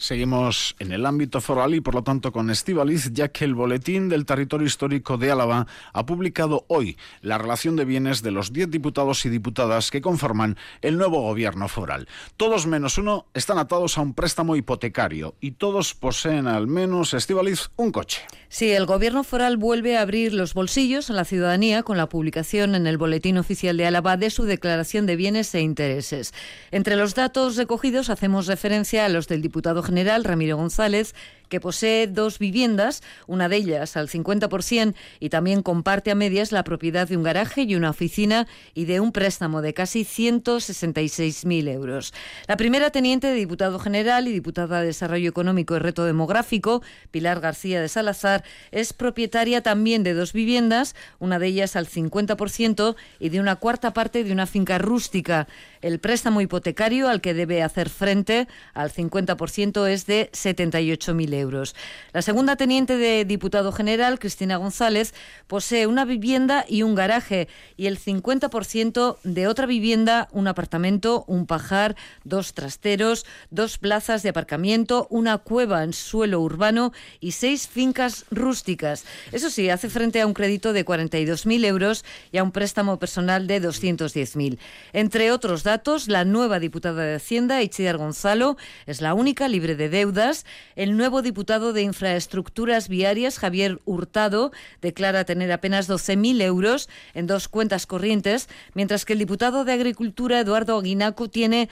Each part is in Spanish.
Seguimos en el ámbito foral y por lo tanto con Estíbaliz, ya que el Boletín del Territorio Histórico de Álava ha publicado hoy la relación de bienes de los 10 diputados y diputadas que conforman el nuevo gobierno foral. Todos menos uno están atados a un préstamo hipotecario y todos poseen al menos, Estíbaliz, un coche. Sí, el gobierno foral vuelve a abrir los bolsillos a la ciudadanía con la publicación en el Boletín Oficial de Álava de su declaración de bienes e intereses. Entre los datos recogidos hacemos referencia a los del diputado general Ramiro González, que posee 2 viviendas, una de ellas al 50%, y también comparte a medias la propiedad de un garaje y una oficina y de un préstamo de casi 166.000 euros. La primera teniente de diputado general y diputada de Desarrollo Económico y Reto Demográfico, Pilar García de Salazar, es propietaria también de 2 viviendas, una de ellas al 50% y de una cuarta parte de una finca rústica. El préstamo hipotecario al que debe hacer frente al 50% es de 78.000 euros. La segunda teniente de diputado general, Cristina González, posee una vivienda y un garaje y el 50% de otra vivienda, un apartamento, un pajar, 2 trasteros, 2 plazas de aparcamiento, una cueva en suelo urbano y 6 fincas rústicas. Eso sí, hace frente a un crédito de 42.000 euros y a un préstamo personal de 210.000. Entre otros datos, la nueva diputada de Hacienda, Itziar Gonzalo, es la única libre de deudas. El nuevo diputado de Infraestructuras Viarias, Javier Hurtado, declara tener apenas 12.000 euros en 2 cuentas corrientes, mientras que el diputado de Agricultura, Eduardo Aguinaco, tiene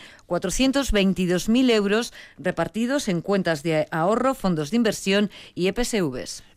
422.000 euros repartidos en cuentas de ahorro, fondos de inversión y EPSVs.